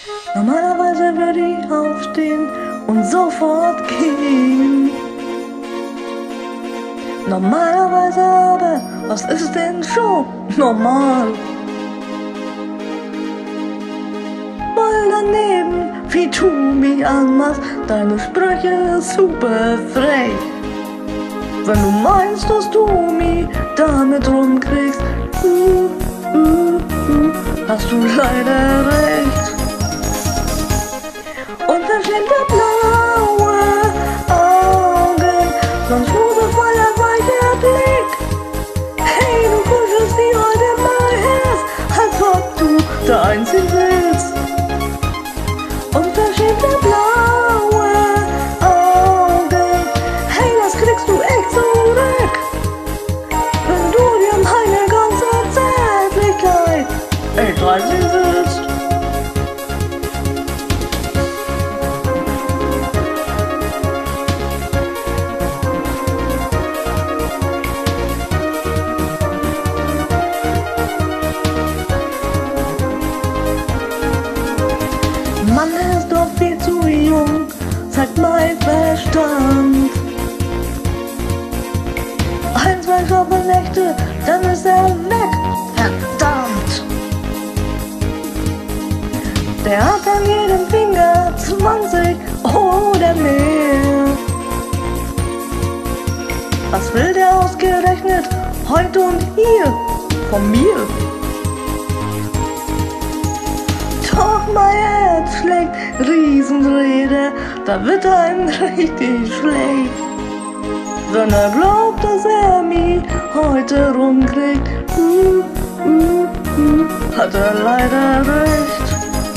Normalerweise würde ich aufstehen und sofort gehen. Normalerweise aber, was ist denn schon normal? Voll daneben, wie du mich anmachst, deine Sprüche super frech. Wenn du meinst, dass du mich damit rumkriegst, hast du leider recht. Unverschämte blaue Augen, sonst Hose voller weicher Blick. Hey, du kuschelst die heute mein Herz, als ob du da einziehen willst. Unverschämte blaue Augen, hey, das kriegst du echt zurück. Wenn du dir meine ganze Zärtlichkeit echt reinziehen willst. Mann ist doch viel zu jung, zeigt mein Verstand. 1, 2 Schoppennächte, dann ist er weg, verdammt. Der hat an jedem Finger 20 oder mehr. Was will der ausgerechnet heute und hier von mir? Doch mein Herz schlägt Riesenrede, da wird einem richtig schlecht. Wenn er glaubt, dass er mich heute rumkriegt, hat er leider recht.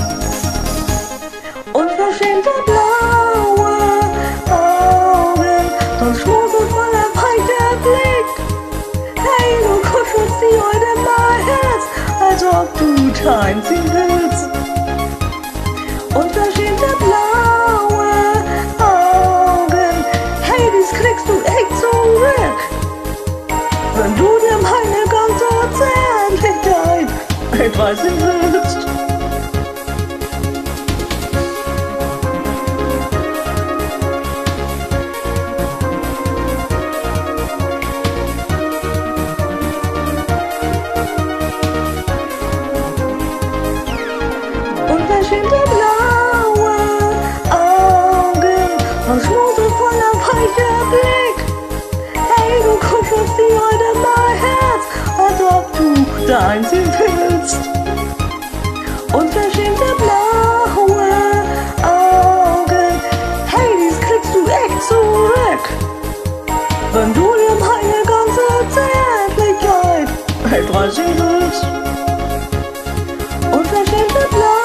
Unverschämte blaue Augen, sonst Schmuse voller weicher Blick. Hey, du kuschelst die heute mein Herz, als ob du da einziehen willst. Unverschämte blaue Augen, hey, dies kriegst du echt zurück. Wenn du dir meine ganze Zärtlichkeit echt reißen willst. Unverschämte blaue Augen und Schmuse voller weicher Blick. Hey, du kuschelst die heute mein Herz, als ob du da einziehen willst. Unverschämte blaue Augen, hey, dies kriegst du echt zurück. Wenn du dir meine ganze Zärtlichkeit echt reißen willst. Unverschämte blaue